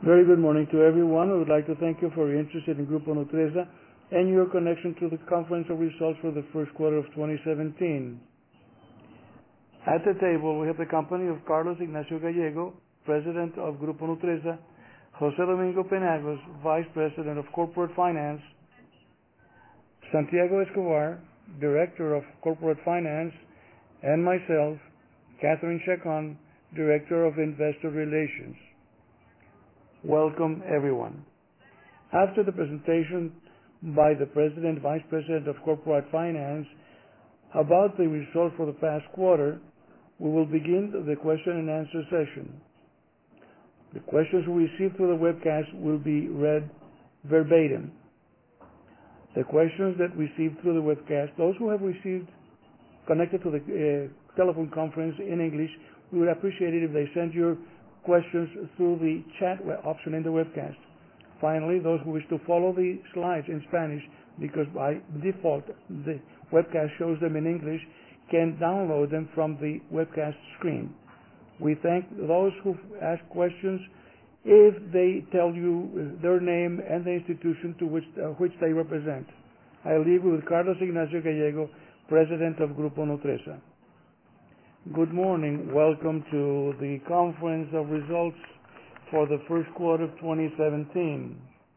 Very good morning to everyone. We would like to thank you for your interest in Grupo Nutresa and your connection to the conference of results for the first quarter of 2017. At the table, we have the company of Carlos Ignacio Gallego, President of Grupo Nutresa, Jose Domingo Penagos, Vice President of Corporate Finance, Santiago Escobar, Director of Corporate Finance, and myself, Catherine Chacon, Director of Investor Relations. Welcome, everyone. After the presentation by the President, Vice President of Corporate Finance about the results for the past quarter, we will begin the question and answer session. The questions we receive through the webcast will be read verbatim. The questions that received through the webcast, those who have received connected to the telephone conference in English, we would appreciate it if they send your questions through the chat option in the webcast. Finally, those who wish to follow the slides in Spanish, because by default the webcast shows them in English, can download them from the webcast screen. We thank those who ask questions if they tell you their name and the institution to which they represent. I leave with Carlos Ignacio Gallego, President of Grupo Nutresa. Good morning. Welcome to the conference of results for the first quarter of 2017.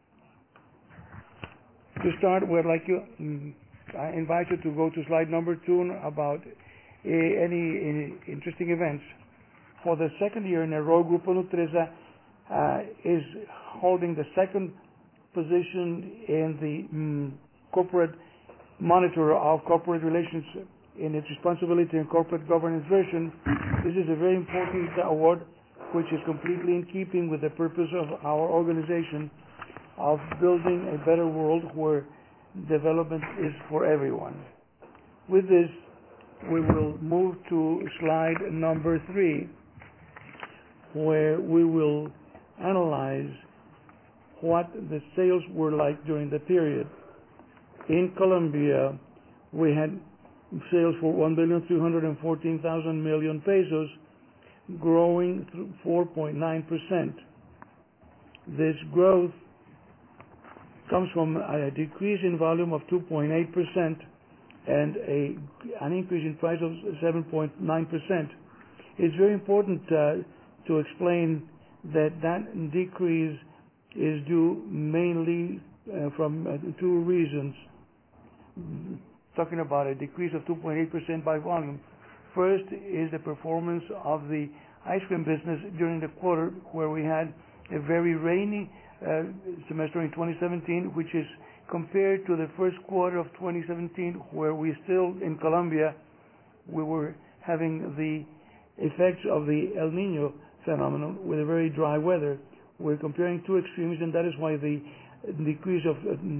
To start, I invite you to go to slide number 2 about any interesting events. For the second year in a row, Grupo Nutresa is holding the second position in the corporate monitor of corporate relations in its responsibility and corporate governance version. This is a very important award which is completely in keeping with the purpose of our organization of building a better world where development is for everyone. With this, we will move to slide number 3, where we will analyze what the sales were like during the period. In Colombia, we had sales for 1,314,000 million pesos, growing 4.9%. This growth comes from a decrease in volume of 2.8% and an increase in price of 7.9%. It's very important to explain that decrease is due mainly from two reasons. Talking about a decrease of 2.8% by volume. First is the performance of the ice cream business during the quarter, where we had a very rainy semester in 2017, which is compared to the first quarter of 2017, where we still, in Colombia, we were having the effects of the El Nino phenomenon with a very dry weather. We're comparing two extremes, and that is why the decrease of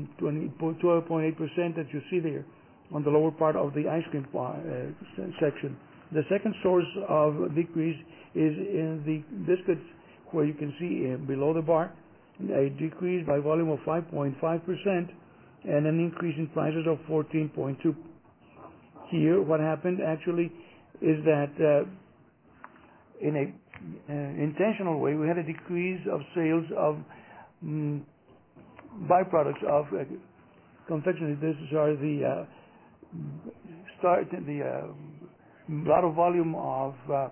12.8% that you see there on the lower part of the ice cream section. The second source of decrease is in the biscuits, where you can see below the bar a decrease by volume of 5.5% and an increase in prices of 14.2%. Here, what happened actually is that in a intentional way, we had a decrease of sales of byproducts of confectionery. These are the lot of volume of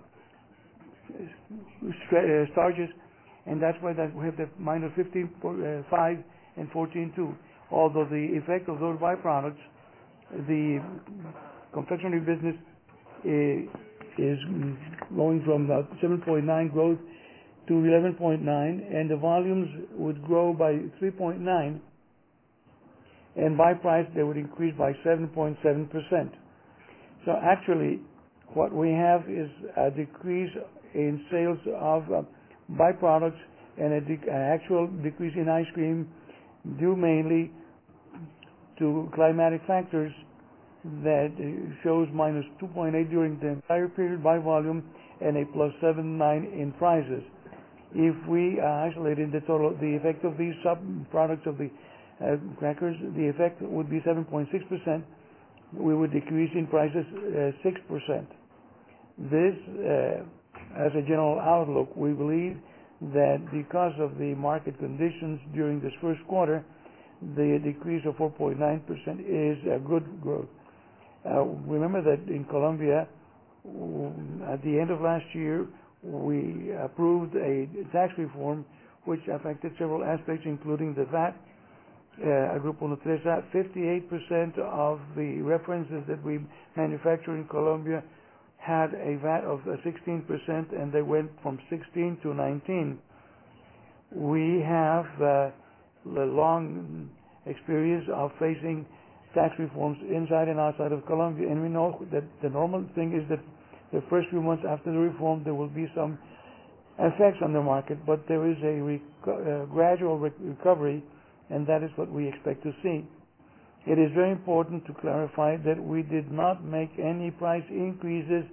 starches, and that's why we have the minus 15.5 and 14.2. Although the effect of those byproducts, the confectionery business is going from 7.9 growth to 11.9, and the volumes would grow by 3.9. And by price, they would increase by 7.7%. So actually, what we have is a decrease in sales of byproducts and an actual decrease in ice cream due mainly to climatic factors that shows minus 2.8 during the entire period by volume and a plus 7.9 in prices. If we isolated the effect of these sub-products of the crackers, the effect would be 7.6%. We would decrease in prices 6%. This, as a general outlook, we believe that because of the market conditions during this first quarter, the decrease of 4.9% is a good growth. Remember that in Colombia, at the end of last year, we approved a tax reform which affected several aspects, including the VAT. Grupo Nutresa, 58% of the references that we manufacture in Colombia had a VAT of 16%, and they went from 16 to 19. We have the long experience of facing tax reforms inside and outside of Colombia, and we know that the normal thing is that the first few months after the reform there will be some effects on the market, but there is a gradual recovery, and that is what we expect to see. It is very important to clarify that we did not make any price increases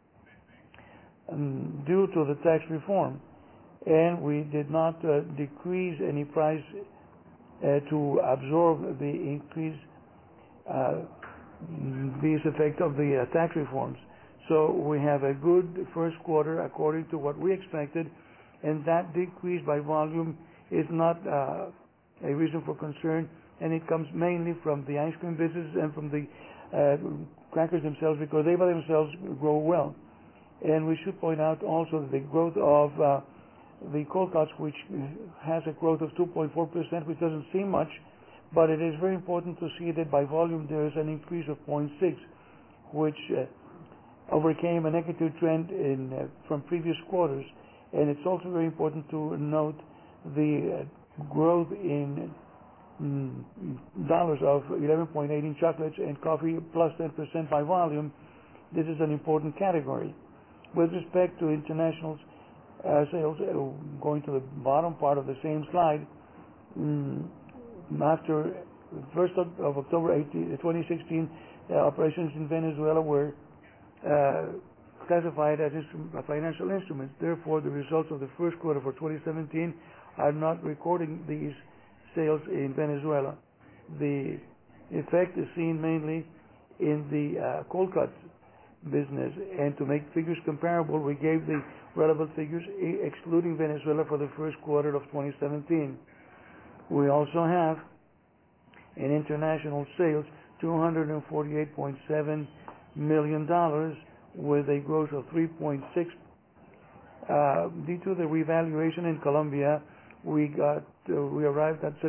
due to the tax reform, and we did not decrease any price to absorb the increase, this effect of the tax reforms. So we have a good first quarter according to what we expected, and that decrease by volume is not a reason for concern, and it comes mainly from the ice cream business and from the crackers themselves, because they by themselves grow well. And we should point out also the growth of the cold cuts, which has a growth of 2.4%, which doesn't seem much, but it is very important to see that by volume there is an increase of 0.6, which overcame a negative trend from previous quarters. And it's also very important to note the growth in dollars of 11.8 in chocolates and coffee, plus 10% by volume. This is an important category. With respect to international sales, going to the bottom part of the same slide, after 1st of October 2016, operations in Venezuela were classified as financial instruments. Therefore, the results of the first quarter for 2017 are not recording these sales in Venezuela. The effect is seen mainly in the cold cuts business, and to make figures comparable, we gave the relevant figures excluding Venezuela for the first quarter of 2017. We also have in international sales $248.7 million with a growth of 3.6. Due to the revaluation in Colombia, we arrived at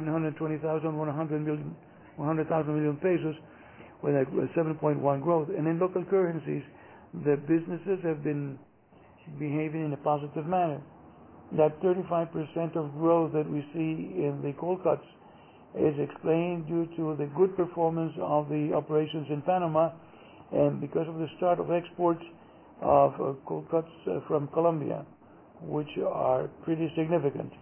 720,100 million pesos with a 7.1 growth. And in local currencies, the businesses have been behaving in a positive manner. That 35% of growth that we see in the cold cuts is explained due to the good performance of the operations in Panama, and because of the start of exports of cold cuts from Colombia, which are pretty significant.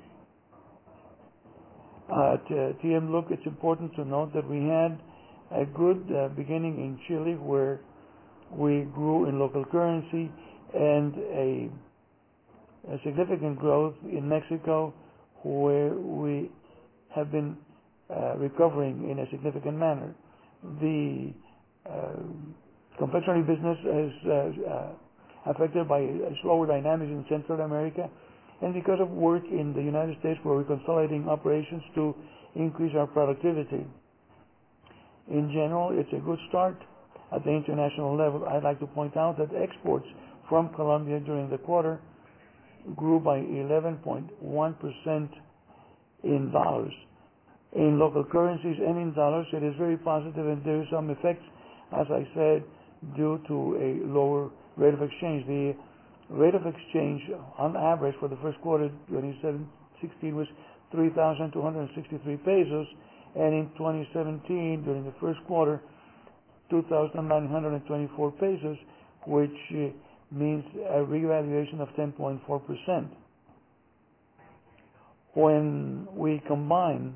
At TM Look, it's important to note that we had a good beginning in Chile, where we grew in local currency, and a significant growth in Mexico, where we have been recovering in a significant manner. The confectionery business is affected by slower dynamics in Central America, and because of work in the United States, where we're consolidating operations to increase our productivity. In general, it's a good start at the international level. I'd like to point out that exports from Colombia during the quarter grew by 11.1% in dollars. In local currencies and in dollars, it is very positive, and there is some effects, as I said, due to a lower rate of exchange. The rate of exchange on average for the first quarter 2016 was 3,263 pesos, and in 2017, during the first quarter, 2,924 pesos, which means a revaluation of 10.4%. When we combine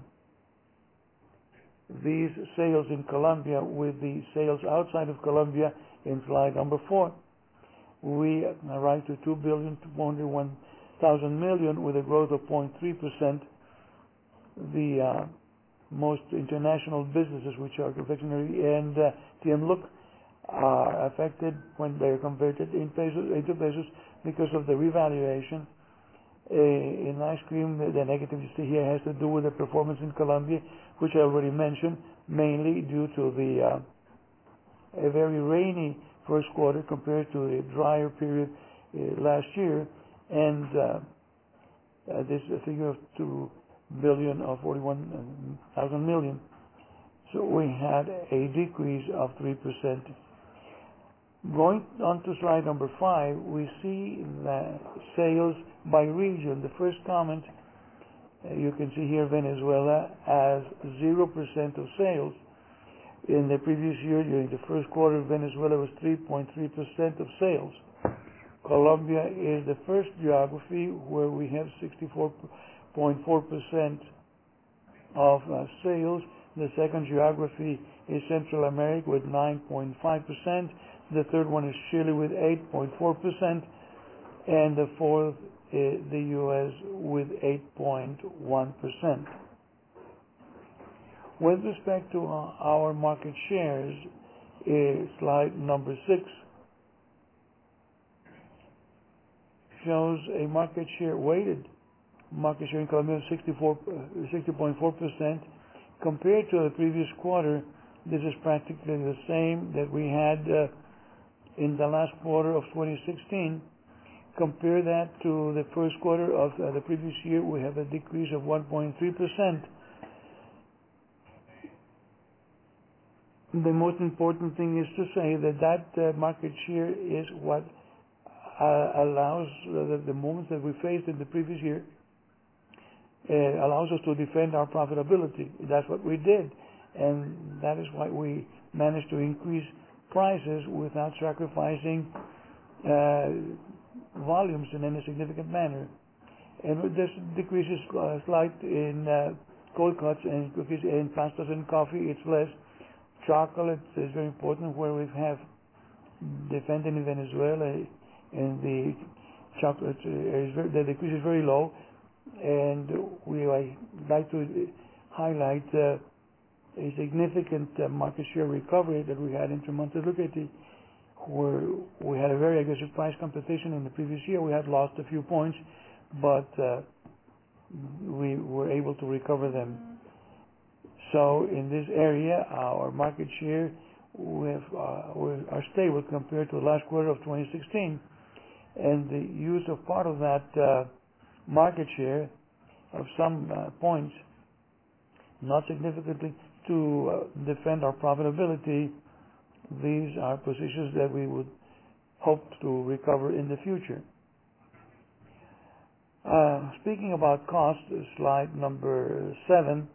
these sales in Colombia with the sales outside of Colombia in slide number 4, we arrive to 2,201,000 million with a growth of 0.3%. The most international businesses, which are confectionery and TM Look, are affected when they are converted into pesos because of the revaluation. In ice cream, the negative you see here has to do with the performance in Colombia, which I already mentioned, mainly due to the a very rainy first quarter compared to a drier period last year, and this figure of 2 billion or 41,000 million. So we had a decrease of 3%. Going on to slide number 5, we see the sales by region. The first comment, you can see here Venezuela as 0% of sales. In the previous year, during the first quarter, Venezuela was 3.3% of sales. Colombia is the first geography where we have 64.4% of sales. The second geography is Central America with 9.5%. The third one is Chile with 8.4%. And the fourth is the U.S. with 8.1%. With respect to our market shares, slide number 6 shows a market share, weighted market share in Colombia of 60.4%. Compared to the previous quarter, this is practically the same that we had in the last quarter of 2016. Compare that to the first quarter of the previous year, we have a decrease of 1.3%. The most important thing is to say that market share is what allows the moments that we faced in the previous year, allows us to defend our profitability. That's what we did, and that is why we managed to increase prices without sacrificing volumes in any significant manner. And this decrease is slight in cold cuts and cookies and pastas and coffee. It's less. Chocolate is very important, where we have defended in Venezuela, and the chocolate the decrease is very low, and we like to highlight a significant market share recovery that we had in Tremontes Lucchetti, where we had a very aggressive price competition in the previous year. We had lost a few points, but we were able to recover them. So in this area, our market share are stable compared to the last quarter of 2016, and the use of part of that market share of some points, not significantly, to defend our profitability. These are positions that we would hope to recover in the future. Speaking about cost, slide number 7,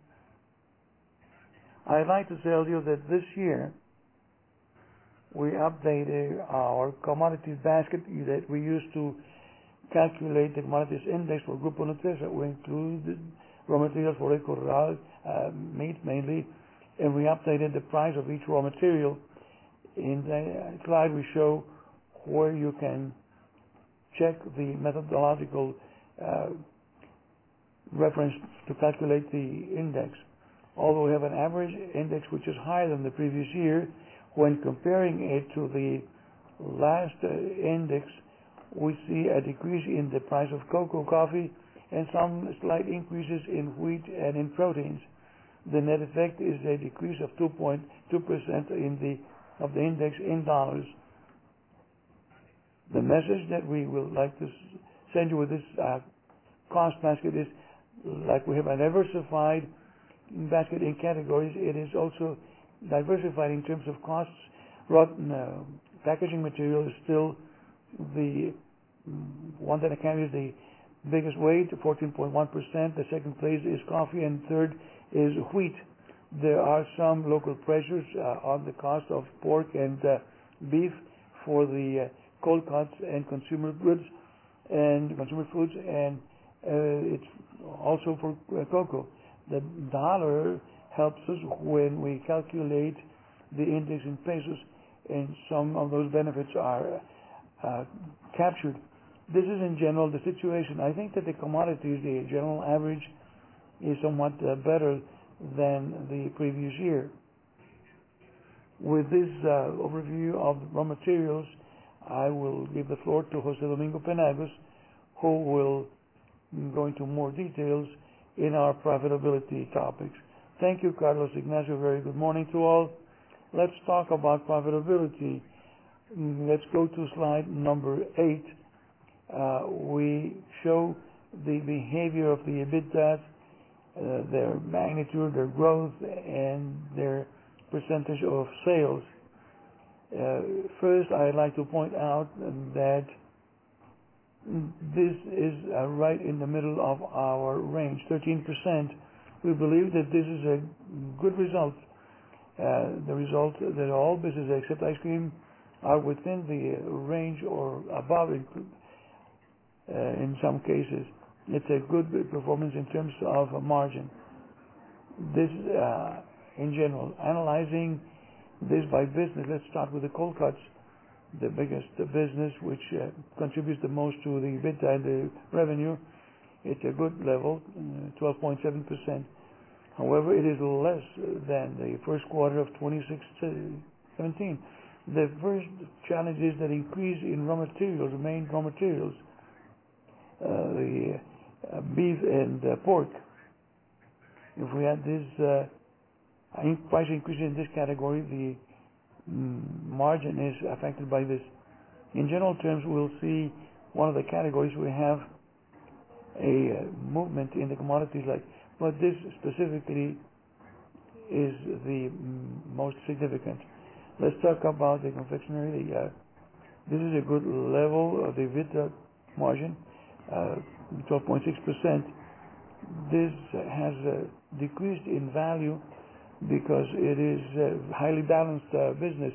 I'd like to tell you that this year we updated our commodity basket that we used to calculate the commodities index for Grupo Nutresa. We included raw materials for El Corral, meat mainly, and we updated the price of each raw material. In the slide we show where you can check the methodological reference to calculate the index. Although we have an average index which is higher than the previous year, when comparing it to the last index, we see a decrease in the price of cocoa, coffee, and some slight increases in wheat and in proteins. The net effect is a decrease of 2.2% of the index in dollars. The message that we would like to send you with this cost basket is, like we have a diversified basket in categories, it is also diversified in terms of costs. Packaging material is still the one that carries the biggest weight, 14.1%. The second place is coffee, and third is wheat. There are some local pressures on the cost of pork and beef for the cold cuts and consumer goods and consumer foods, and it's also for cocoa. The dollar helps us when we calculate the index in pesos, and some of those benefits are captured. This is in general the situation. I think that the commodities, the general average, is somewhat better than the previous year. With this overview of raw materials, I will give the floor to Jose Domingo Penagos, who will go into more details in our profitability topics. Thank you, Carlos Ignacio. Very good morning to all. Let's talk about profitability. Let's go to slide number 8. We show the behavior of the EBITDA, their magnitude, their growth, and their percentage of sales. First, I'd like to point out that this is right in the middle of our range, 13%. We believe that this is a good result. The result that all businesses except ice cream are within the range or above it, in some cases. It's a good performance in terms of margin. This, in general, analyzing this by business, let's start with the cold cuts, the biggest business, which contributes the most to the EBITDA and the revenue. It's a good level, 12.7%. However, it is less than the first quarter of 2017. The first challenge is that increase in raw materials, the main raw materials, the beef and pork. If we had this price increase in this category, the margin is affected by this. In general terms, we'll see one of the categories we have a movement in the commodities, but this specifically is the most significant. Let's talk about the confectionery. This is a good level of the EBITDA margin, 12.6%. This has decreased in value because it is a highly balanced business,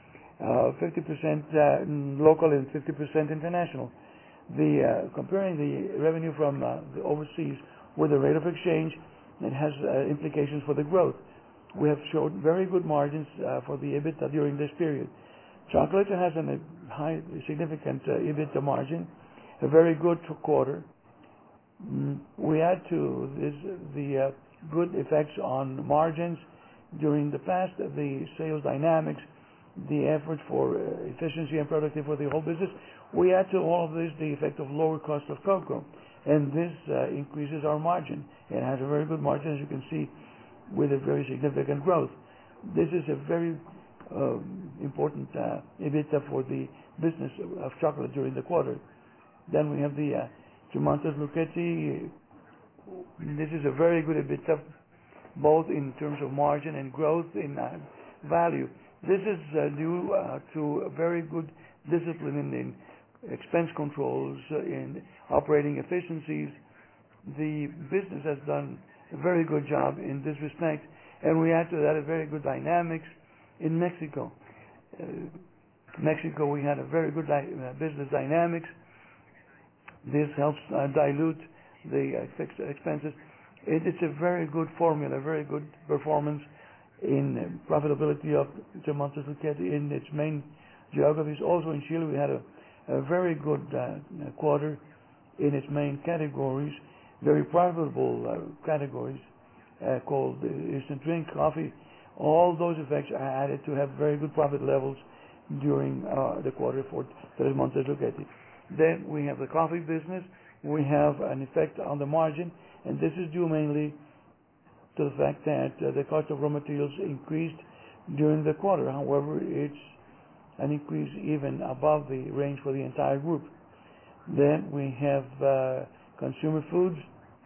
50% local and 50% international. Comparing the revenue from the overseas with the rate of exchange, it has implications for the growth. We have showed very good margins for the EBITDA during this period. Chocolate has a high, significant EBITDA margin, a very good quarter. We add to this the good effects on margins during the past, the sales dynamics, the effort for efficiency and productivity for the whole business. We add to all of this the effect of lower cost of cocoa, and this increases our margin. It has a very good margin, as you can see, with a very significant growth. This is a very important EBITDA for the business of chocolate during the quarter. Then we have the Montes Lucchetti. This is a very good EBITDA, both in terms of margin and growth in value. This is due to a very good discipline in expense controls, in operating efficiencies. The business has done a very good job in this respect, and we add to that a very good dynamics in Mexico. Mexico, we had a very good business dynamics. This helps dilute the fixed expenses. It's a very good formula, very good performance in profitability of Montes Lucchetti in its main geographies. Also in Chile, we had a very good quarter in its main categories, very profitable categories called instant drink, coffee. All those effects are added to have very good profit levels during the quarter for Montes Lucchetti. Then we have the coffee business. We have an effect on the margin, and this is due mainly to the fact that the cost of raw materials increased during the quarter. However, it's an increase even above the range for the entire group. Then we have consumer foods.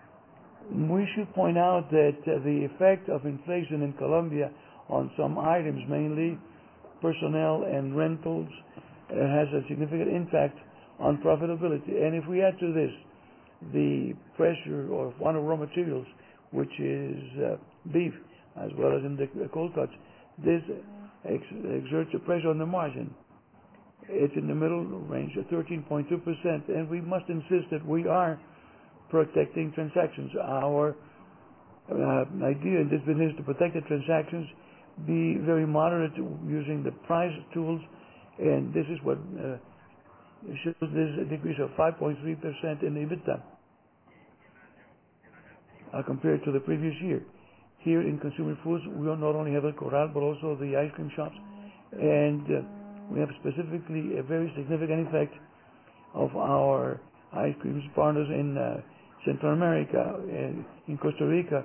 We should point out that the effect of inflation in Colombia on some items, mainly personnel and rentals, has a significant impact on profitability. And if we add to this the pressure of one of raw materials, which is beef, as well as in the cold cuts, this exerts a pressure on the margin. It's in the middle range of 13.2%, and we must insist that we are protecting transactions. Our idea in this business is to protect the transactions, be very moderate using the price tools, and this is what shows this decrease of 5.3% in EBITDA compared to the previous year. Here in consumer foods, we not only have El Corral, but also the ice cream shops, and we have specifically a very significant effect of our ice cream partners in Central America, in Costa Rica.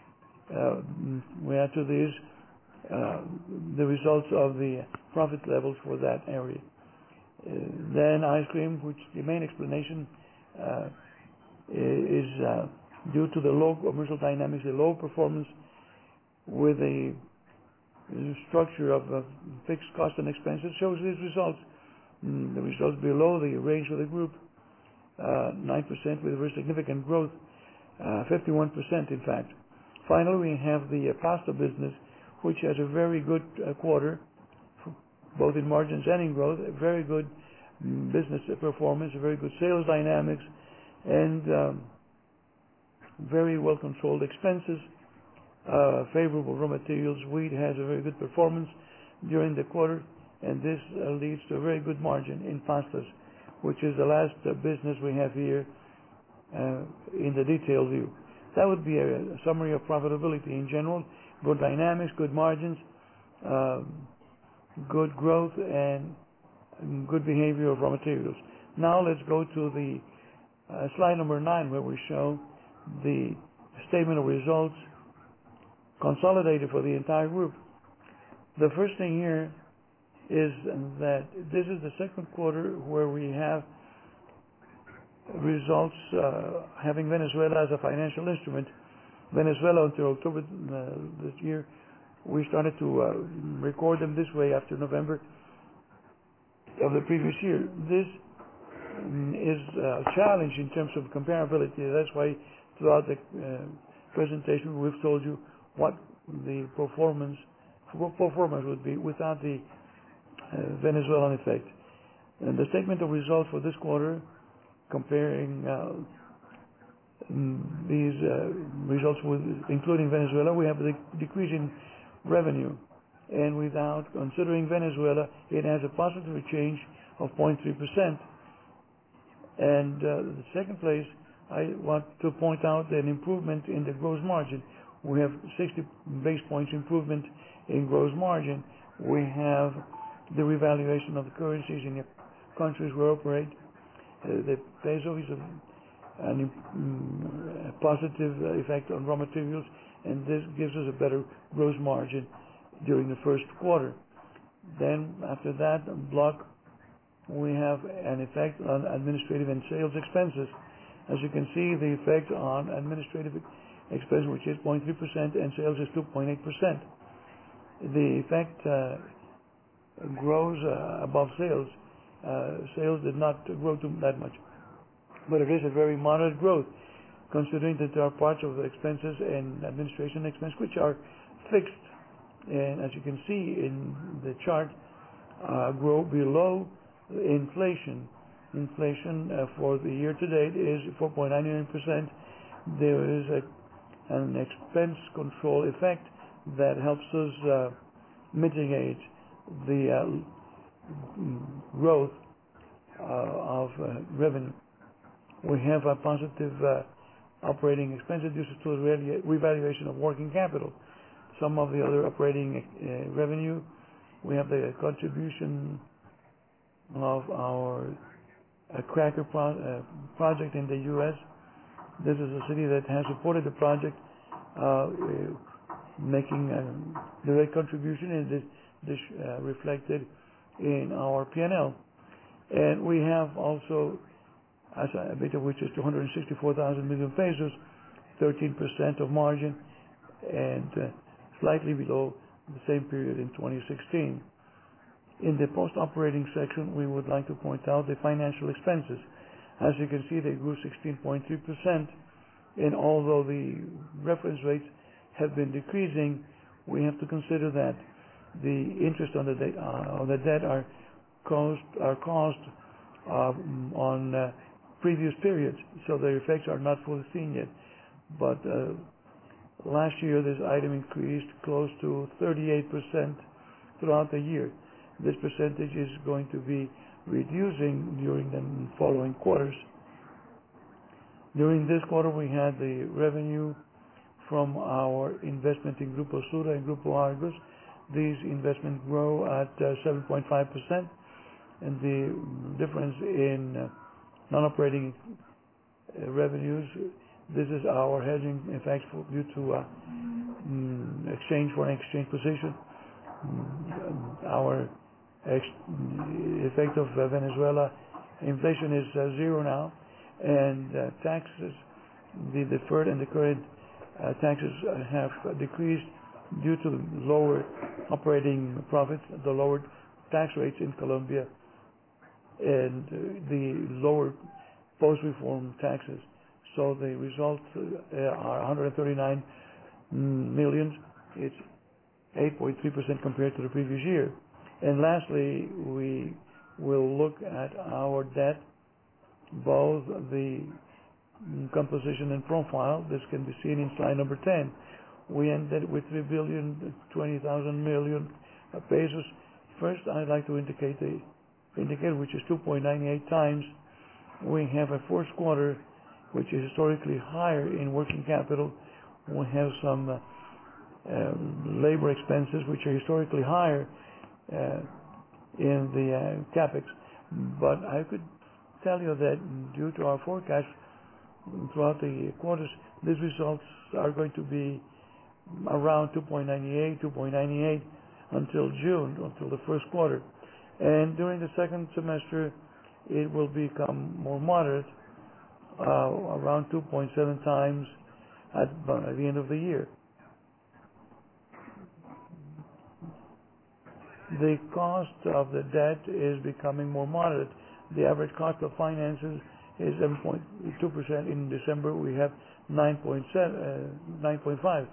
We add to this the results of the profit levels for that area. Then ice cream, which the main explanation is due to the low commercial dynamics, the low performance with a structure of fixed cost and expenses, shows these results. The results below the range of the group, 9% with very significant growth, 51% in fact. Finally, we have the pasta business, which has a very good quarter, both in margins and in growth, a very good business performance, a very good sales dynamics, and very well controlled expenses, favorable raw materials. Wheat has a very good performance during the quarter, and this leads to a very good margin in pastas, which is the last business we have here in the detailed view. That would be a summary of profitability in general. Good dynamics, good margins, good growth, and good behavior of raw materials. Now let's go to the slide number 9, where we show the statement of results consolidated for the entire group. The first thing here is that this is the second quarter where we have results having Venezuela as a financial instrument. Venezuela until October this year, we started to record them this way after November of the previous year. This is a challenge in terms of comparability. That's why throughout the presentation we've told you what the performance would be without the Venezuelan effect. And the statement of results for this quarter, comparing these results with including Venezuela, we have a decrease in revenue, and without considering Venezuela, it has a positive change of 0.3%. And the second place, I want to point out an improvement in the gross margin. We have 60 base points improvement in gross margin. We have the revaluation of the currencies in the countries we operate. The peso is a positive effect on raw materials, and this gives us a better gross margin during the first quarter. Then after that block, we have an effect on administrative and sales expenses. As you can see, the effect on administrative expense, which is 0.3%, and sales is 2.8%. The effect grows above sales. Sales did not grow that much, but it is a very moderate growth, considering that there are parts of the expenses and administration expense which are fixed, and as you can see in the chart, grow below inflation. Inflation for the year to date is 4.99%. There is an expense control effect that helps us mitigate the growth of revenue. We have a positive operating expenses due to the revaluation of working capital. Some of the other operating revenue, we have the contribution of our cracker project in the U.S. This is a city that has supported the project, making a direct contribution, and this reflected in our P&L. And we have also as a EBITDA, which is 264,000 million pesos, 13% of margin, and slightly below the same period in 2016. In the post-operating section, we would like to point out the financial expenses. As you can see, they grew 16.3%, and although the reference rates have been decreasing, we have to consider that the interest on the debt are caused on previous periods, so the effects are not fully seen yet. But last year, this item increased close to 38% throughout the year. This percentage is going to be reducing during the following quarters. During this quarter, we had the revenue from our investment in Grupo Sura and Grupo Argos. These investments grow at 7.5%, and the difference in non-operating revenues This is our hedging effects due to foreign exchange position. Our effect of Venezuela inflation is zero now, and taxes, the deferred and the current taxes have decreased due to lower operating profits, the lower tax rates in Colombia, and the lower post-reform taxes. So the results are 139 million. It's 8.3% compared to the previous year. And lastly, we will look at our debt, both the composition and profile. This can be seen in slide number 10. We ended with 3,020,000,000,000 pesos. First, I'd like to indicate which is 2.98 times. We have a fourth quarter which is historically higher in working capital. We have some labor expenses which are historically higher in the capex. But I could tell you that due to our forecast throughout the quarters, these results are going to be around 2.98 until June, until the first quarter. And during the second semester, it will become more moderate, around 2.7 times at the end of the year. The cost of the debt is becoming more moderate. The average cost of finances is 7.2%. In December, we have 9.5.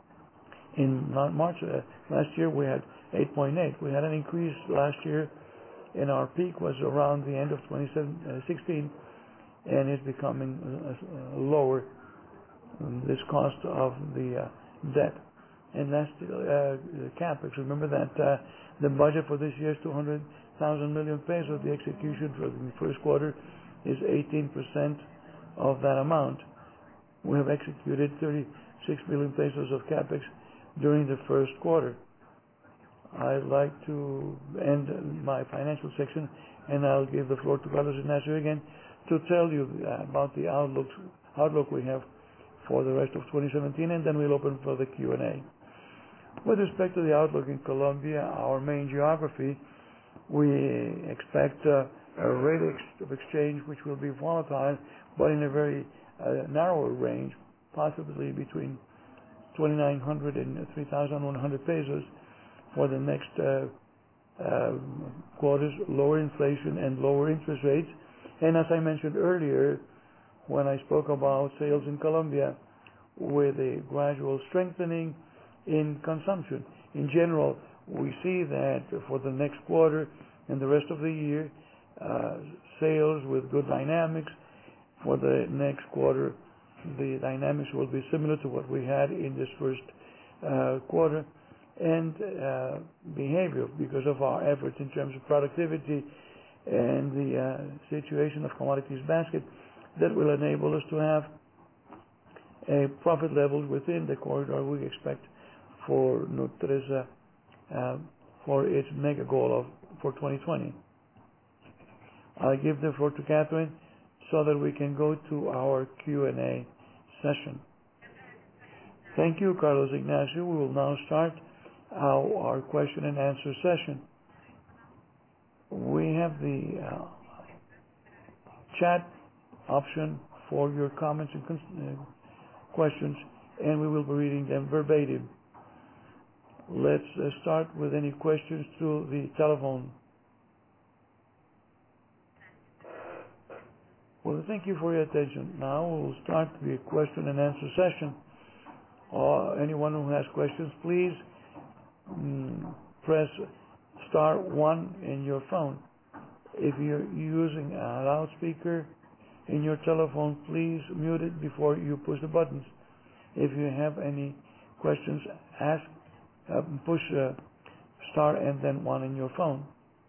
In March last year, we had 8.8. We had an increase last year, and our peak was around the end of 2016, and it's becoming lower, this cost of the debt. And that's the capex. Remember that the budget for this year is 200,000 million pesos. The execution for the first quarter is 18% of that amount. We have executed 36 billion pesos of capex during the first quarter. I'd like to end my financial section, and I'll give the floor to Carlos Ignacio again to tell you about the outlook we have for the rest of 2017, and then we'll open for the Q&A. With respect to the outlook in Colombia, our main geography, we expect a rate of exchange which will be volatile, but in a very narrow range, possibly between 2,900 and 3,100 pesos for the next quarters, lower inflation and lower interest rates. And as I mentioned earlier, when I spoke about sales in Colombia, with a gradual strengthening in consumption. In general, we see that for the next quarter and the rest of the year, sales with good dynamics. For the next quarter, the dynamics will be similar to what we had in this first quarter, and behavior, because of our efforts in terms of productivity and the situation of commodities basket, that will enable us to have a profit level within the corridor we expect for Nutresa for its mega goal for 2020. I'll give the floor to Catherine so that we can go to our Q&A session. Thank you, Carlos Ignacio. We will now start our question and answer session. We have the chat option for your comments and questions, and we will be reading them verbatim. Let's start with any questions through the telephone. Well, thank you for your attention. Now we'll start the question and answer session. Anyone who has questions, please press star 1 in your phone. If you're using a loudspeaker in your telephone, please mute it before you push the buttons. If you have any questions, push star and then 1 in your phone.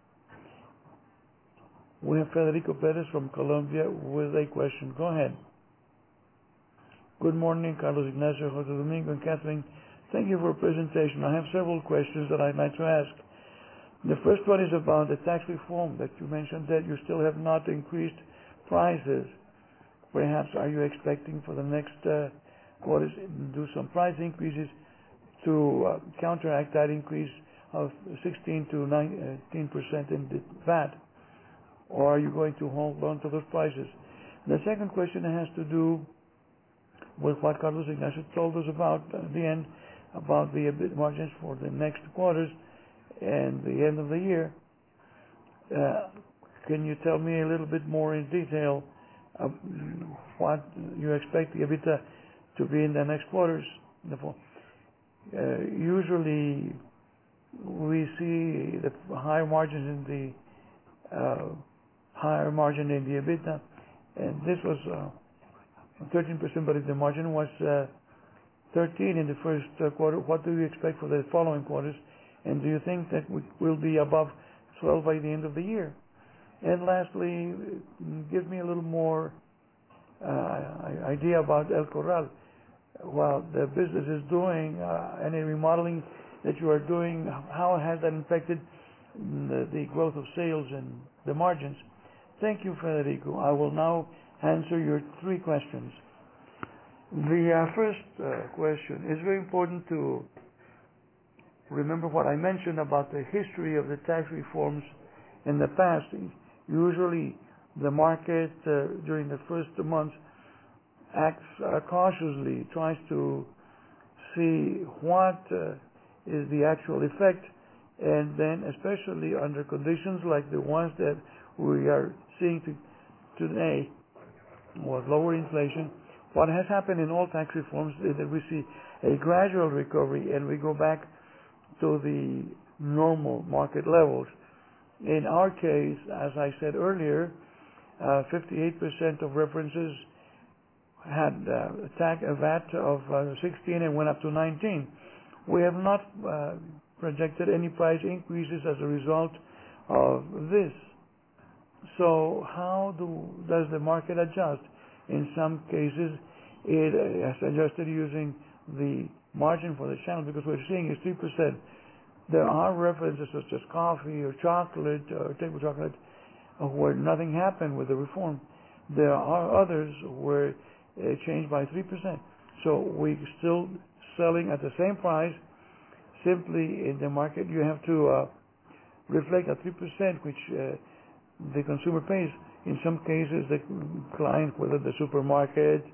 We have Federico Perez from Colombia with a question. Go ahead. Good morning, Carlos Ignacio, Jose Domingo, and Catherine. Thank you for your presentation. I have several questions that I'd like to ask. The first one is about the tax reform that you mentioned, that you still have not increased prices Perhaps are you expecting for the next quarters do some price increases to counteract that increase of 16 to 19% in the VAT? Or are you going to hold on to those prices? The second question has to do with what Carlos Ignacio told us about at the end, about the EBIT margins for the next quarters and the end of the year. Can you tell me a little bit more in detail of what you expect the EBITDA to be in the next quarters? Usually we see the higher margins in the higher margin in the EBITDA, and this was 13%, but if the margin was 13 in the first quarter, what do you expect for the following quarters? And do you think that will be above 12 by the end of the year? And lastly, give me a little more idea about El Corral. While the business is doing any remodeling that you are doing, how has that affected the growth of sales and the margins? Thank you, Federico. I will now answer your three questions. The first question is very important to remember what I mentioned about the history of the tax reforms in the past. Usually the market during the first months acts cautiously, tries to see what is the actual effect, and then especially under conditions like the ones that we are seeing today with lower inflation, what has happened in all tax reforms is that we see a gradual recovery and we go back to the normal market levels. In our case, as I said earlier, 58% of references had a VAT of 16 and went up to 19. We have not projected any price increases as a result of this. So how does the market adjust? In some cases, it has adjusted using the margin for the channel, because we're seeing is 3%. There are references such as coffee or chocolate or table chocolate where nothing happened with the reform. There are others where it changed by 3%. So we're still selling at the same price. Simply in the market you have to reflect a 3% which the consumer pays. In some cases the client, whether the supermarket,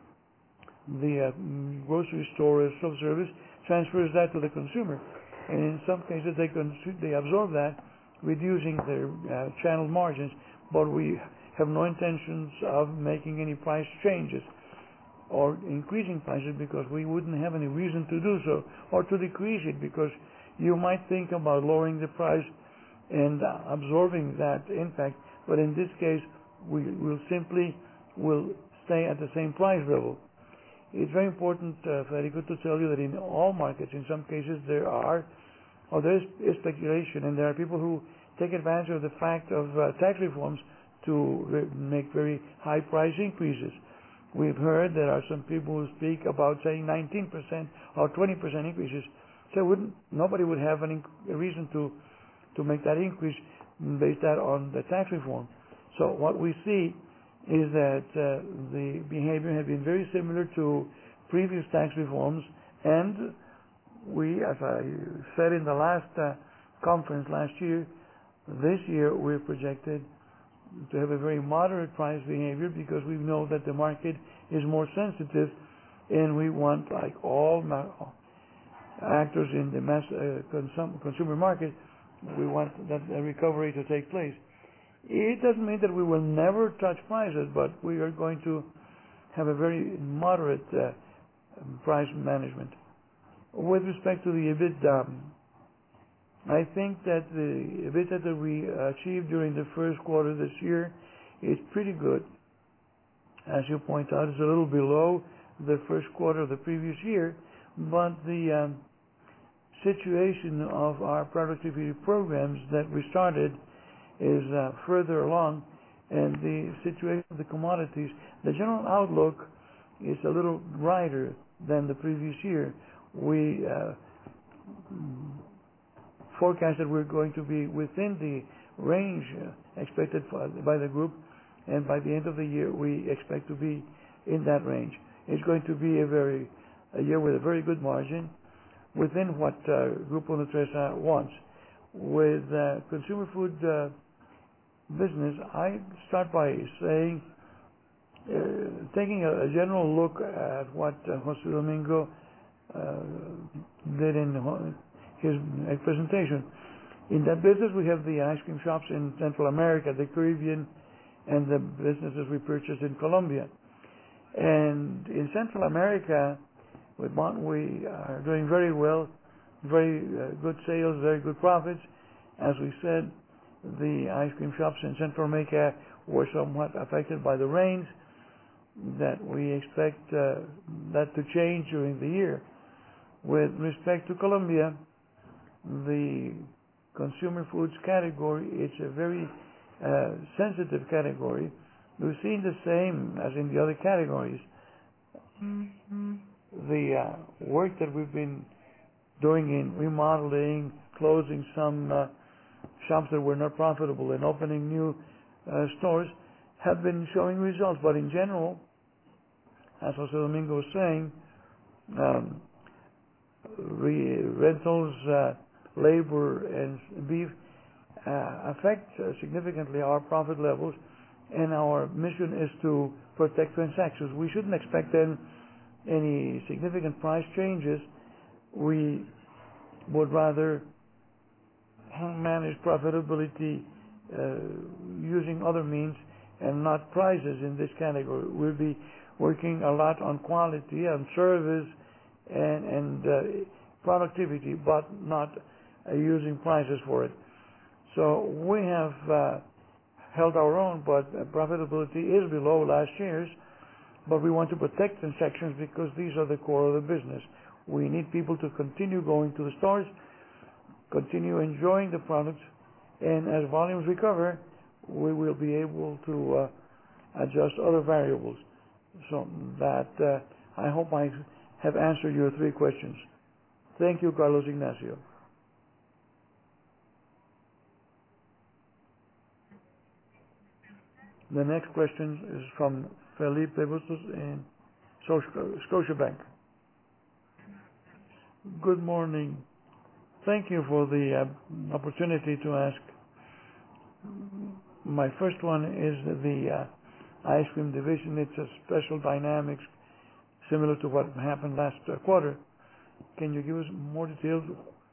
the grocery store or self-service, transfers that to the consumer. And in some cases they absorb that, reducing their channel margins, but we have no intentions of making any price changes or increasing prices, because we wouldn't have any reason to do so, or to decrease it, because you might think about lowering the price and absorbing that impact, but in this case we will simply stay at the same price level. It's very important, Federico, to tell you that in all markets, in some cases there is speculation, and there are people who take advantage of the fact of tax reforms to make very high price increases. We've heard there are some people who speak about saying 19% or 20% increases. So nobody would have a reason to make that increase based on the tax reform. So what we see is that the behavior has been very similar to previous tax reforms, and we, as I said in the last conference last year, this year we're projected to have a very moderate price behavior, because we know that the market is more sensitive, and we want, like all actors in the mass consumer market, we want that recovery to take place. It doesn't mean that we will never touch prices, but we are going to have a very moderate price management. With respect to the EBITDA, I think that the EBITDA that we achieved during the first quarter this year is pretty good. As you point out, it's a little below the first quarter of the previous year, but the situation of our productivity programs that we started is further along, and the situation of the commodities, the general outlook is a little brighter than the previous year. We forecast that we're going to be within the range expected by the group, and by the end of the year, we expect to be in that range. It's going to be a year with a very good margin within what Grupo Nutresa wants. With consumer food business, I start by saying, taking a general look at what Jose Domingo did in his presentation. In that business, we have the ice cream shops in Central America, the Caribbean, and the businesses we purchased in Colombia. And in Central America, with Mont, we are doing very well, very good sales, very good profits. As we said, the ice cream shops in Central America were somewhat affected by the rains, that we expect that to change during the year. With respect to Colombia, the consumer foods category, it's a very sensitive category. We've seen the same as in the other categories. The work that we've been doing in remodeling, closing some shops that were not profitable, and opening new stores have been showing results. But in general, as Jose Domingo was saying, rentals, labor, and beef affect significantly our profit levels, and our mission is to protect transactions. We shouldn't expect then any significant price changes. We would rather manage profitability using other means and not prices in this category. We'll be working a lot on quality, on service, and productivity, but not using prices for it. So we have held our own, but profitability is below last year's. But we want to protect transactions because these are the core of the business. We need people to continue going to the stores, continue enjoying the products, and as volumes recover, we will be able to adjust other variables. So that I hope I have answered your three questions. Thank you, Carlos Ignacio. The next question is from Felipe Bustos in Scotiabank. Good morning. Thank you for the opportunity to ask. My first one is the ice cream division. It's a special dynamics similar to what happened last quarter. Can you give us more details?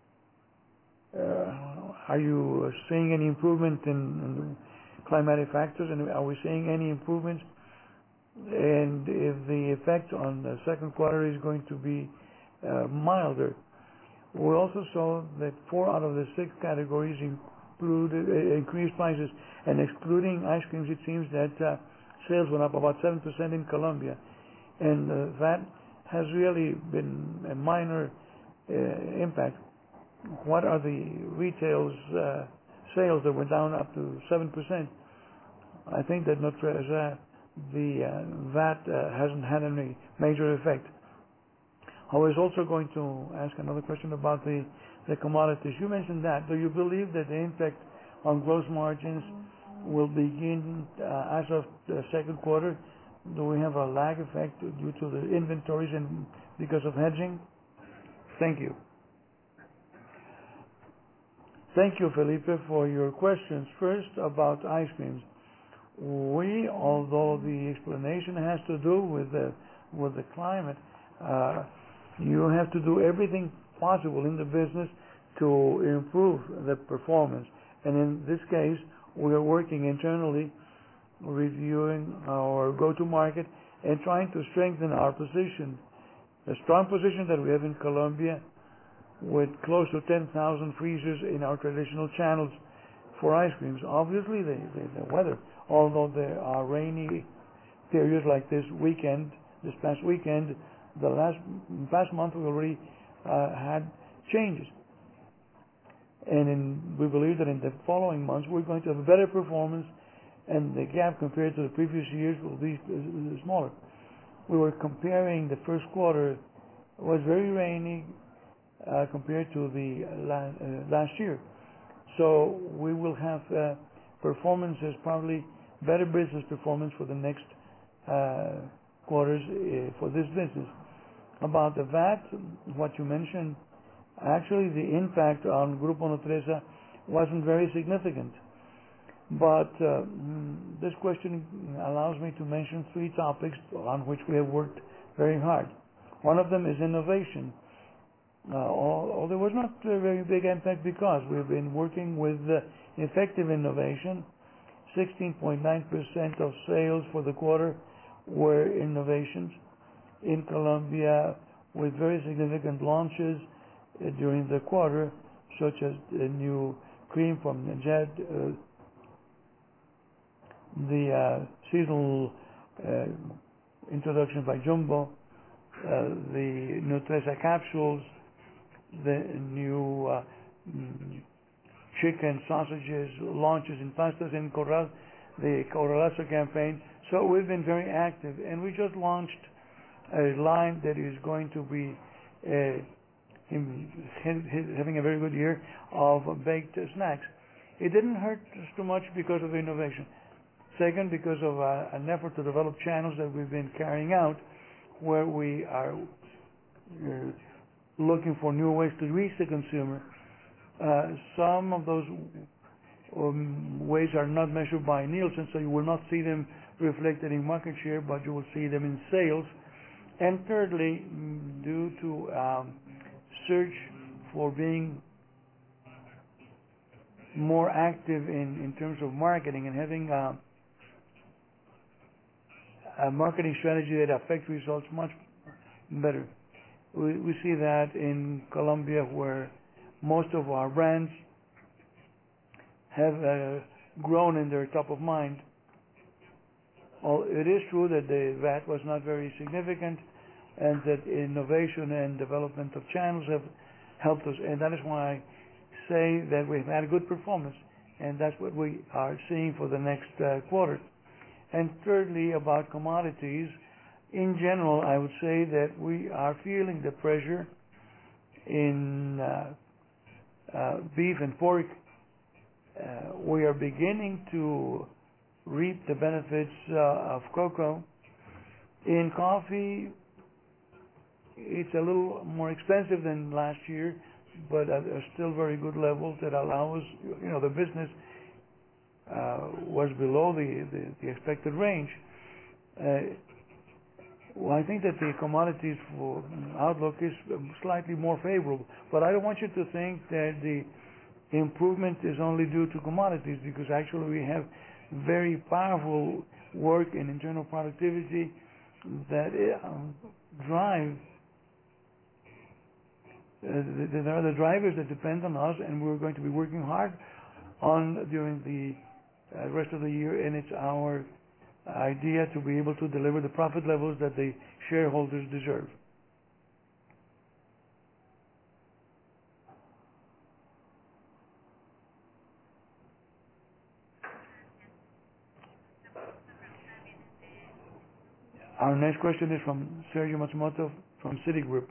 Are you seeing any improvement in climatic factors, and are we seeing any improvements? And if the effect on the second quarter is going to be milder. We also saw that 4 out of the 6 categories included increased prices, and excluding ice creams, it seems that sales went up about 7% in Colombia, and that has really been a minor impact. What are the retail sales that went down up to 7%? I think that Nutresa, that hasn't had any major effect. I was also going to ask another question about the commodities. You mentioned that. Do you believe that the impact on gross margins will begin as of the second quarter? Do we have a lag effect due to the inventories and because of hedging? Thank you. Thank you, Felipe, for your questions. First, about ice creams. Although the explanation has to do with the climate, you have to do everything possible in the business to improve the performance. And in this case, we are working internally, reviewing our go-to-market and trying to strengthen our position. The strong position that we have in Colombia, with close to 10,000 freezers in our traditional channels for ice creams. Obviously, the weather, although there are rainy periods like this past weekend, the past month we already had changes. And we believe that in the following months we're going to have a better performance, and the gap compared to the previous years will be smaller. We were comparing the first quarter, it was very rainy compared to the last year. So we will have performances probably better business performance for the next quarters for this business. About the VAT, what you mentioned, actually the impact on Grupo Nutresa wasn't very significant. But this question allows me to mention three topics on which we have worked very hard. One of them is innovation. Although there was not a very big impact because we've been working with effective innovation. 16.9% of sales for the quarter were innovations in Colombia, with very significant launches during the quarter, such as the new cream from Najad, the seasonal introduction by Jumbo, the Nutresa capsules, the new chicken sausages, launches in pastas in Corral, the Corralazo campaign. So we've been very active, and we just launched a line that is going to be having a very good year of baked snacks. It didn't hurt us too much because of innovation. Second, because of an effort to develop channels that we've been carrying out, where we are looking for new ways to reach the consumer. Some of those ways are not measured by Nielsen, so you will not see them reflected in market share, but you will see them in sales. And thirdly, due to search for being more active in terms of marketing and having a marketing strategy that affects results much better. We see that in Colombia, where most of our brands have grown in their top of mind. It is true that the VAT was not very significant, and that innovation and development of channels have helped us, and that is why I say that we've had a good performance, and that's what we are seeing for the next quarter. And thirdly, about commodities, in general, I would say that we are feeling the pressure in beef and pork. We are beginning to reap the benefits of cocoa. In coffee, it's a little more expensive than last year, but at still very good levels that allow us, the business was below the expected range. Well, I think that the commodities for outlook is slightly more favorable, but I don't want you to think that the improvement is only due to commodities, because actually we have very powerful work in internal productivity that drive. There are the drivers that depend on us, and we're going to be working hard on during the rest of the year, and it's our idea to be able to deliver the profit levels that the shareholders deserve. Our next question is from Sergio Matsumoto from Citigroup.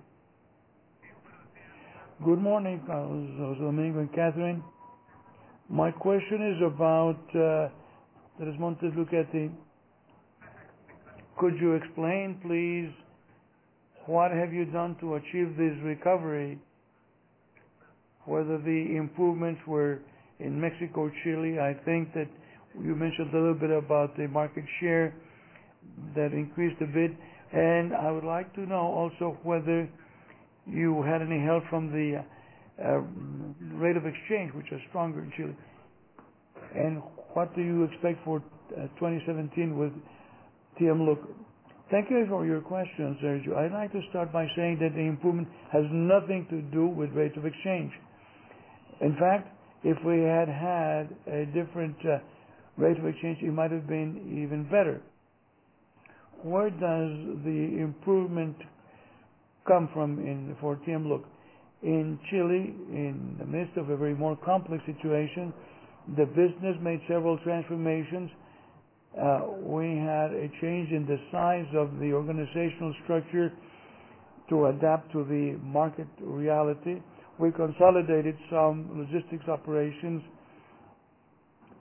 Good morning, Carlos, Domingo, and Catherine. My question is about Tres Montes Lucchetti. Could you explain, please, what have you done to achieve this recovery? Whether the improvements were in Mexico, Chile. I think that you mentioned a little bit about the market share that increased a bit, and I would like to know also whether you had any help from the rate of exchange, which is stronger in Chile. And what do you expect for 2017 with TM Look? Thank you for your question, Sergio. I'd like to start by saying that the improvement has nothing to do with rate of exchange. In fact, if we had had a different rate of exchange, it might have been even better. Where does the improvement come from for TM Look? In Chile, in the midst of a very more complex situation, the business made several transformations. We had a change in the size of the organizational structure to adapt to the market reality. We consolidated some logistics operations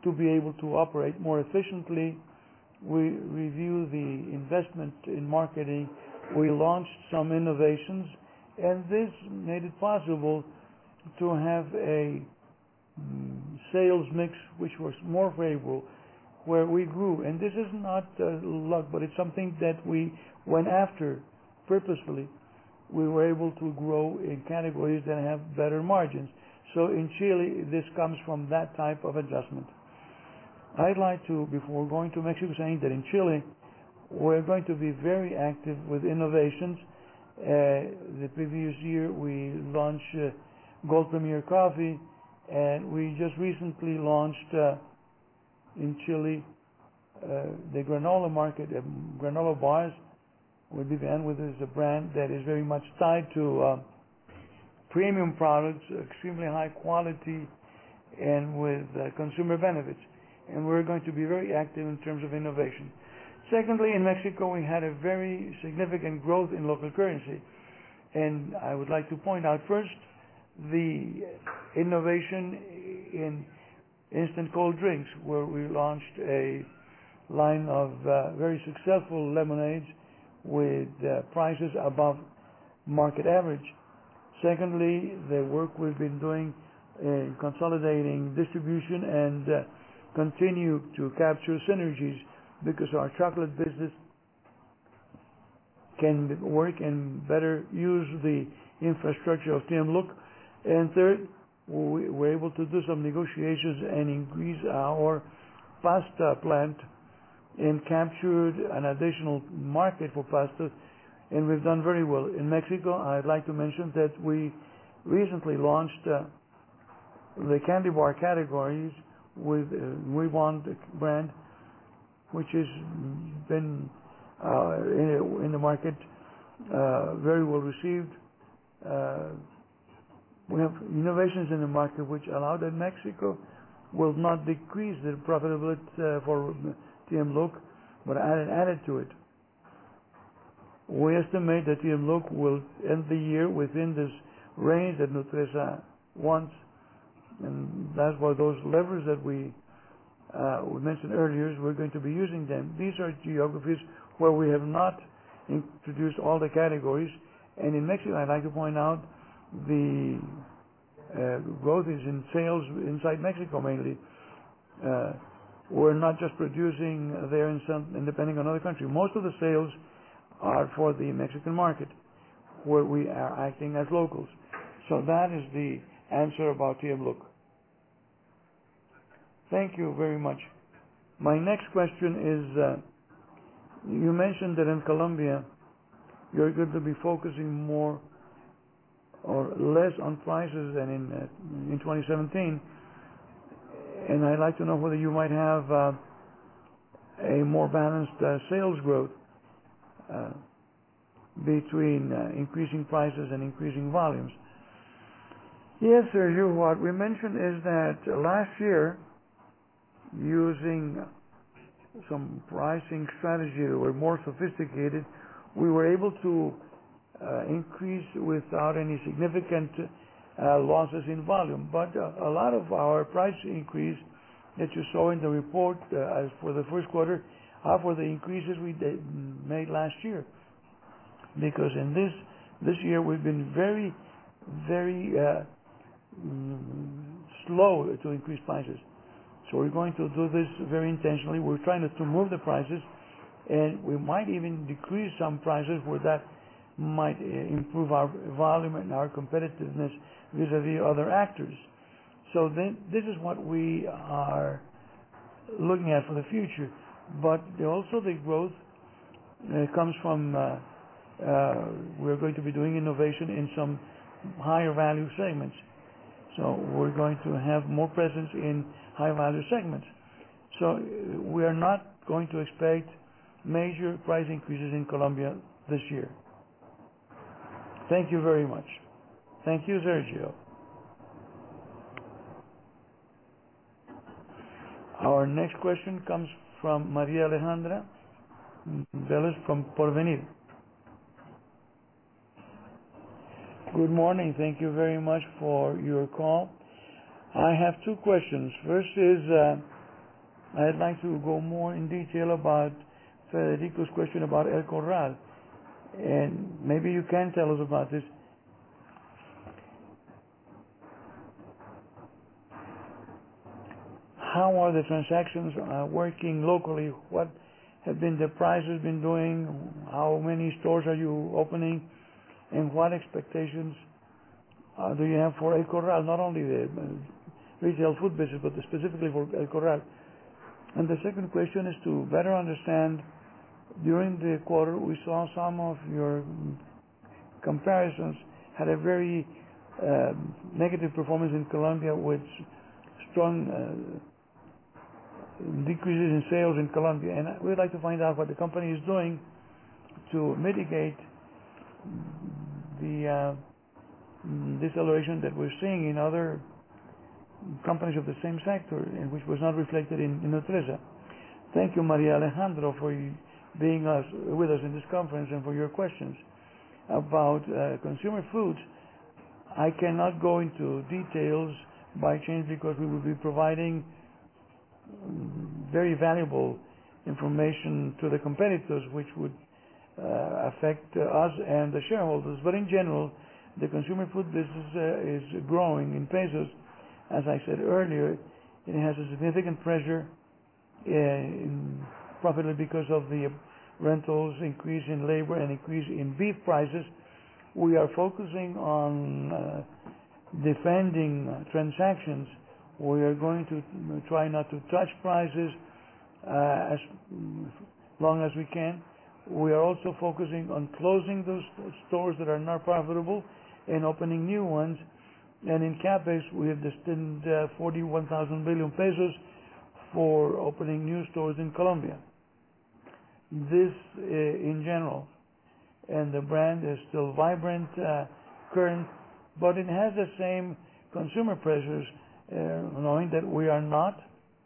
to be able to operate more efficiently. We review the investment in marketing. We launched some innovations, and this made it possible to have a sales mix which was more favorable, where we grew. And this is not luck, but it's something that we went after purposefully. We were able to grow in categories that have better margins. So in Chile, this comes from that type of adjustment. I'd like to, before going to Mexico, saying that in Chile, we're going to be very active with innovations. The previous year, we launched Gold Premier Coffee, and we just recently launched in Chile the granola market, granola bars. We began with is a brand that is very much tied to premium products, extremely high quality, and with consumer benefits. And we're going to be very active in terms of innovation. Secondly, in Mexico, we had a very significant growth in local currency. And I would like to point out first the innovation in instant cold drinks, where we launched a line of very successful lemonades with prices above market average. Secondly, the work we've been doing in consolidating distribution and continue to capture synergies, because our chocolate business can work and better use the infrastructure of Tiemlook. And third, we were able to do some negotiations and increase our pasta plant and captured an additional market for pasta, and we've done very well. In Mexico, I'd like to mention that we recently launched the candy bar categories with Wibon brand, which has been in the market very well received. We have innovations in the market which allow that Mexico will not decrease the profitability for Tiemlook, but added to it. We estimate that Tiemlook will end the year within this range that Nutresa wants, and that's why those levers that we mentioned earlier, we're going to be using them. These are geographies where we have not introduced all the categories, and in Mexico, I'd like to point out the growth is in sales inside Mexico mainly. We're not just producing there and depending on other countries. Most of the sales are for the Mexican market, where we are acting as locals. So that is the answer about Tiemlook. Thank you very much. My next question is, you mentioned that in Colombia, you're going to be focusing more or less on prices than in 2017. And I'd like to know whether you might have a more balanced sales growth between increasing prices and increasing volumes. Yes, Sergio, what we mentioned is that last year, using some pricing strategy that were more sophisticated, we were able to increase without any significant losses in volume. But a lot of our price increase that you saw in the report as for the first quarter are for the increases we made last year. Because in this year we've been very slow to increase prices. So we're going to do this very intentionally. We're trying to move the prices, and we might even decrease some prices where that might improve our volume and our competitiveness vis-a-vis other actors. So then this is what we are looking at for the future. But also the growth comes from we're going to be doing innovation in some higher value segments. So we're going to have more presence in high value segments. So we are not going to expect major price increases in Colombia this year. Thank you very much. Thank you, Sergio. Our next question comes from Maria Alejandra Vélez from Porvenir. Good morning. Thank you very much for your call. I have two questions. First is I'd like to go more in detail about Federico's question about El Corral, and maybe you can tell us about this. How are the transactions working locally? What have been the prices been doing? How many stores are you opening? And what expectations do you have for El Corral? Not only the retail food business, but specifically for El Corral. And the second question is to better understand, during the quarter, we saw some of your comparisons had a very negative performance in Colombia, with strong decreases in sales in Colombia. And we'd like to find out what the company is doing to mitigate the deceleration that we're seeing in other companies of the same sector, and which was not reflected in Nutresa. Thank you, Maria Alejandro, for being with us in this conference and for your questions. About consumer foods, I cannot go into details by chain because we will be providing very valuable information to the competitors, which would affect us and the shareholders. But in general, the consumer food business is growing in pesos. As I said earlier, it has a significant pressure probably because of the rentals, increase in labor, and increase in beef prices. We are focusing on defending transactions. We are going to try not to touch prices as long as we can. We are also focusing on closing those stores that are not profitable and opening new ones. And in CAPEX, we have destined 41,000 billion pesos for opening new stores in Colombia. This in general. And the brand is still vibrant, current, but it has the same consumer pressures, knowing that we are not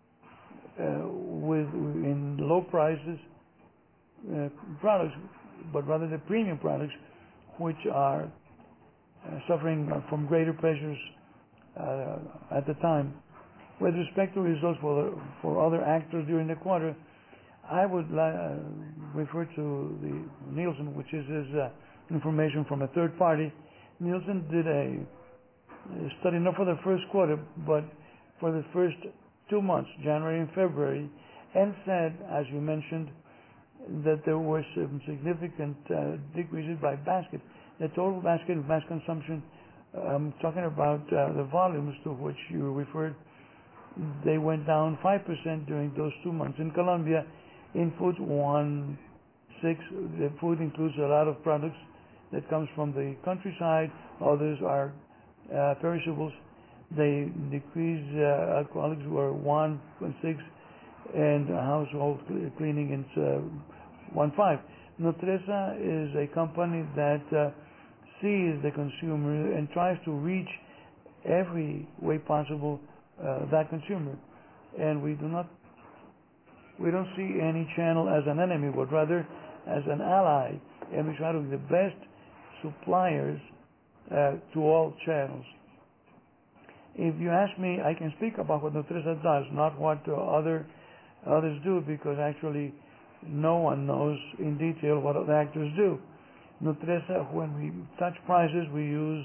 in low prices products, but rather the premium products, which are suffering from greater pressures at the time. With respect to results for other actors during the quarter, I would refer to the Nielsen, which is information from a third party. Nielsen did a study not for the first quarter, but for the first 2 months, January and February, and said, as you mentioned, that there were some significant decreases by basket. The total basket of mass consumption, I'm talking about the volumes to which you referred, they went down 5% during those 2 months. In Colombia, in foods, 1.6%. The food includes a lot of products that comes from the countryside. Others are perishables. They decreased. Alcoholics were 1.6%, and household cleaning is 1.5%. Nutresa is a company that sees the consumer and tries to reach every way possible that consumer, and we don't see any channel as an enemy, but rather as an ally, and we try to be the best suppliers to all channels. If you ask me, I can speak about what Nutresa does, not what others do, because actually no one knows in detail what other actors do. Nutresa, when we touch prices, we use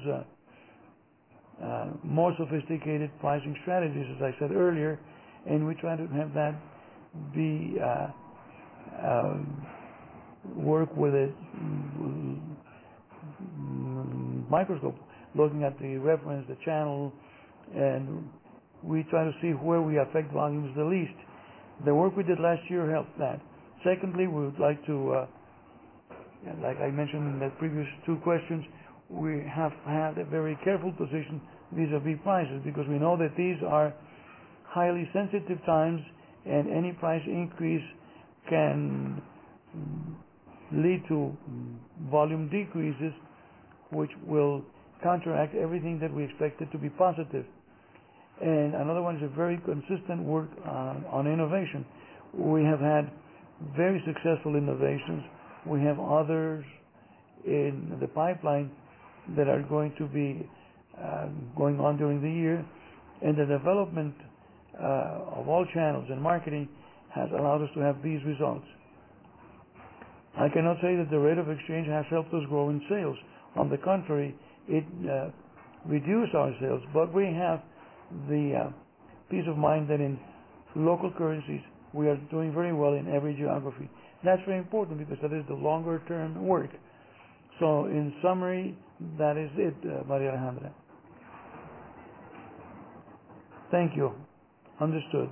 more sophisticated pricing strategies, as I said earlier, and we try to have that be work with a microscope, looking at the reference, the channel, and we try to see where we affect volumes the least. The work we did last year helped that. Secondly, we would like to, like I mentioned in the previous 2 questions, we have had a very careful position vis-a-vis prices, because we know that these are highly sensitive times, and any price increase can lead to volume decreases, which will counteract everything that we expected to be positive. And another one is a very consistent work on innovation. We have had very successful innovations. We have others in the pipeline that are going to be going on during the year, and the development of all channels and marketing has allowed us to have these results. I cannot say that the rate of exchange has helped us grow in sales. On the contrary, it reduced our sales, but we have the peace of mind that in local currencies we are doing very well in every geography. That's very important because that is the longer term work. So in summary, that is it, Maria Alejandra. Thank you. Understood.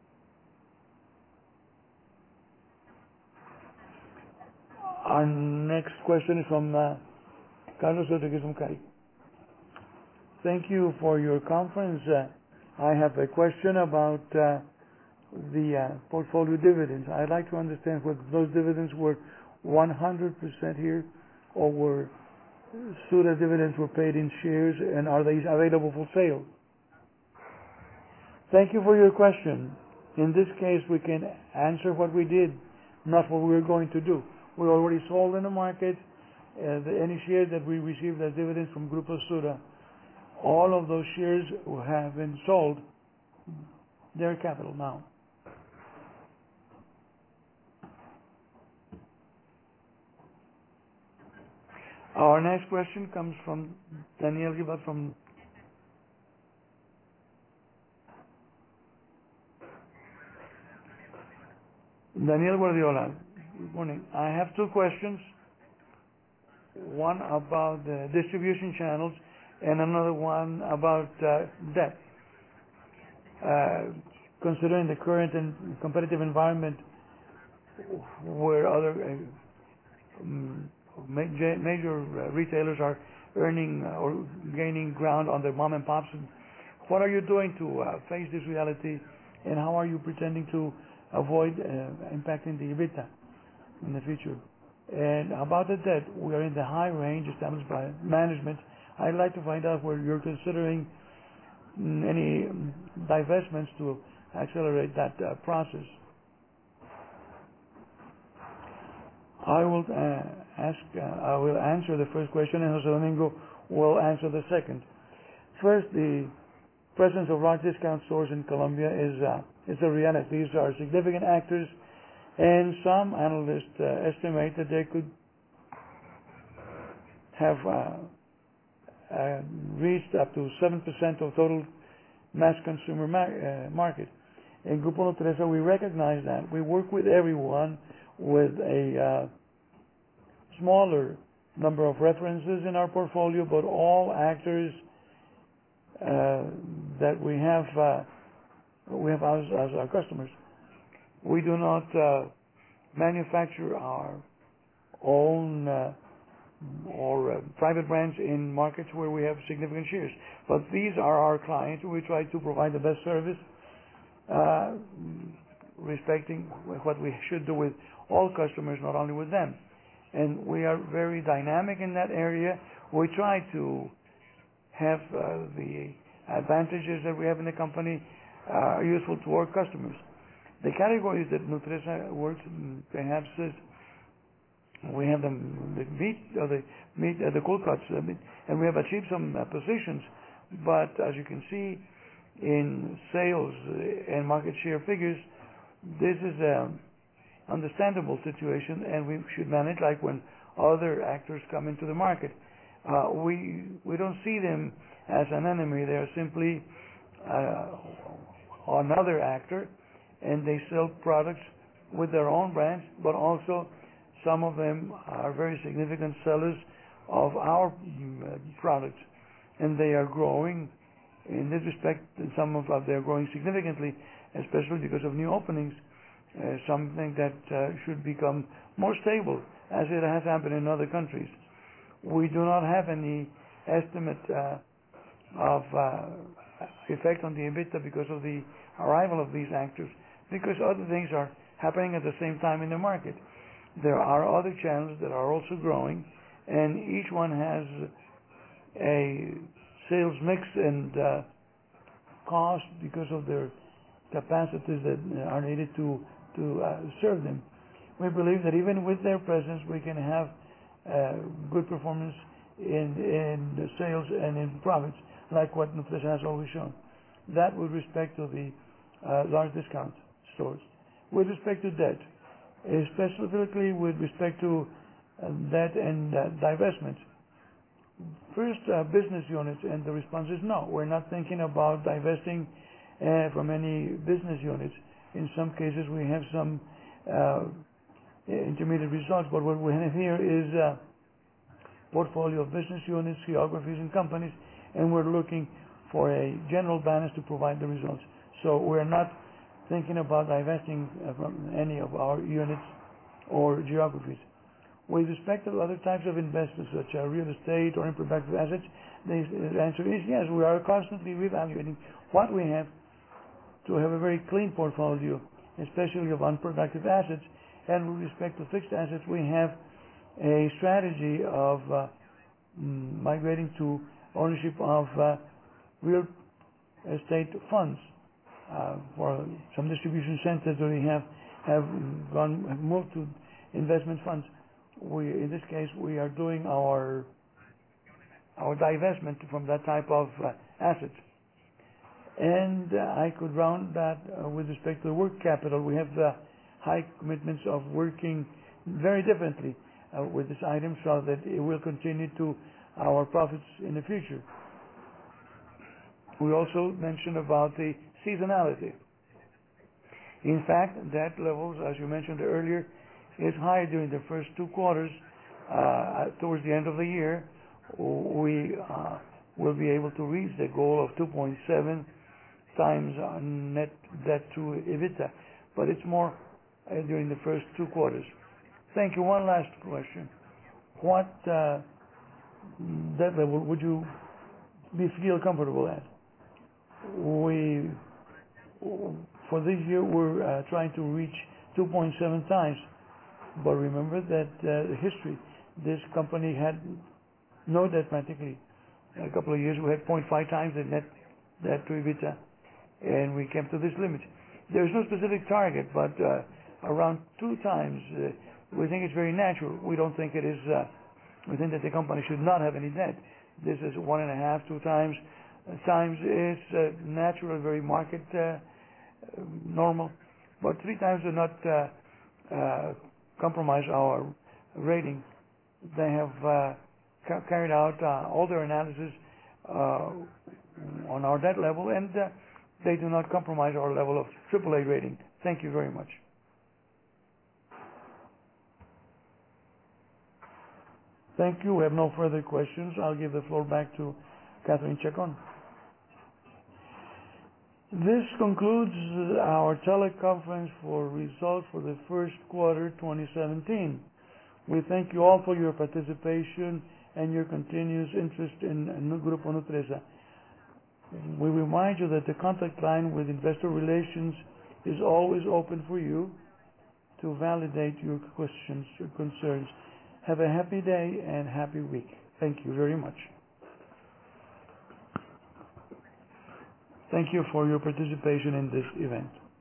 Our next question is from Carlos Rodriguez from CAI. Thank you for your conference. I have a question about the portfolio dividends. I'd like to understand whether those dividends were 100% here, or were Sura dividends were paid in shares, and are they available for sale? Thank you for your question. In this case, we can answer what we did, not what we were going to do. We already sold in the market any shares that we received as dividends from Grupo Sura. All of those shares have been sold. Their capital now. Our next question comes from Daniel Givat from Daniel Guardiola. Good morning. I have two questions. One about the distribution channels and another one about debt. Considering the current and competitive environment where other major retailers are earning or gaining ground on the mom and pops, what are you doing to face this reality, and how are you pretending to avoid impacting the EBITDA in the future? And about the debt, we are in the high range established by management. I'd like to find out where you're considering any divestments to accelerate that process. I will answer the first question, and Jose Domingo will answer the second. First, the presence of large discount stores in Colombia is a reality. These are significant actors, and some analysts estimate that they could have reached up to 7% of total mass consumer market. In Grupo Nutresa, we recognize that. We work with everyone with a smaller number of references in our portfolio, but all actors that we have as our customers. We do not manufacture our own or private brands in markets where we have significant shares. But these are our clients. We try to provide the best service, respecting what we should do with all customers, not only with them. And we are very dynamic in that area. We try to have the advantages that we have in the company useful to our customers. The categories that Nutresa works perhaps is we have the meat, the cold cuts, and we have achieved some positions. But as you can see in sales and market share figures, this is an understandable situation, and we should manage like when other actors come into the market. We don't see them as an enemy. They are simply another actor, and they sell products with their own brands, but also some of them are very significant sellers of our products, and they are growing. In this respect, some of them, they are growing significantly, especially because of new openings, something that should become more stable, as it has happened in other countries. We do not have any estimate of effect on the EBITDA because of the arrival of these actors, because other things are happening at the same time in the market. There are other channels that are also growing, and each one has a sales mix and cost because of their capacities that are needed to serve them. We believe that even with their presence, we can have good performance in the sales and in profits, like what Nutresa has always shown. That with respect to the large discount stores. With respect to debt, specifically with respect to debt and divestment, first, business units, and the response is no. We're not thinking about divesting from any business units. In some cases, we have some intermediate results, but what we have here is a portfolio of business units, geographies, and companies, and we're looking for a general balance to provide the results. So we're not thinking about divesting from any of our units or geographies. With respect to other types of investments, such as real estate or unproductive assets, the answer is yes. We are constantly reevaluating what we have to have a very clean portfolio, especially of unproductive assets. And with respect to fixed assets, we have a strategy of migrating to ownership of real estate funds for some distribution centers that we have moved to investment funds. In this case, we are doing our divestment from that type of assets. And I could round that with respect to the work capital. We have the high commitments of working very differently with this item so that it will continue to our profits in the future. We also mentioned about the seasonality. In fact, debt levels, as you mentioned earlier, is high during the first 2 quarters. Towards the end of the year, we will be able to reach the goal of 2.7 times net debt to EBITDA, but it's more during the first 2 quarters. Thank you. One last question. What debt level would you feel comfortable at? For this year, we're trying to reach 2.7 times. But remember that the history, this company had no debt practically. A couple of years we had 0.5 times the net debt to EBITDA, and we came to this limit. There's no specific target, but around 2 times, we think it's very natural. We don't think it is. We think that the company should not have any debt. This is 1.5, 2 times. Times is natural, very market normal, but 3 times do not compromise our rating. They have carried out all their analysis on our debt level, and they do not compromise our level of AAA rating. Thank you very much. Thank you. We have no further questions. I'll give the floor back to Catherine Chacon. This concludes our teleconference for results for the first quarter 2017. We thank you all for your participation and your continuous interest in Grupo Nutresa. We remind you that the contact line with Investor Relations is always open for you to validate your questions or concerns. Have a happy day and happy week. Thank you very much. Thank you for your participation in this event.